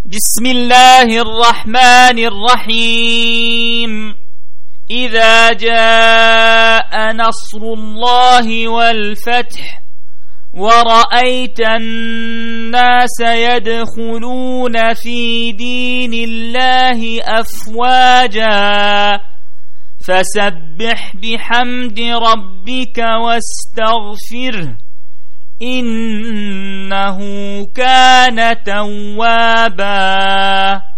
بسم الله الرحمن الرحيم إذا جاء نصر الله والفتح ورأيت الناس يدخلون في دين الله أفواجا فسبح بحمد ربك واستغفره إنه كان توابا.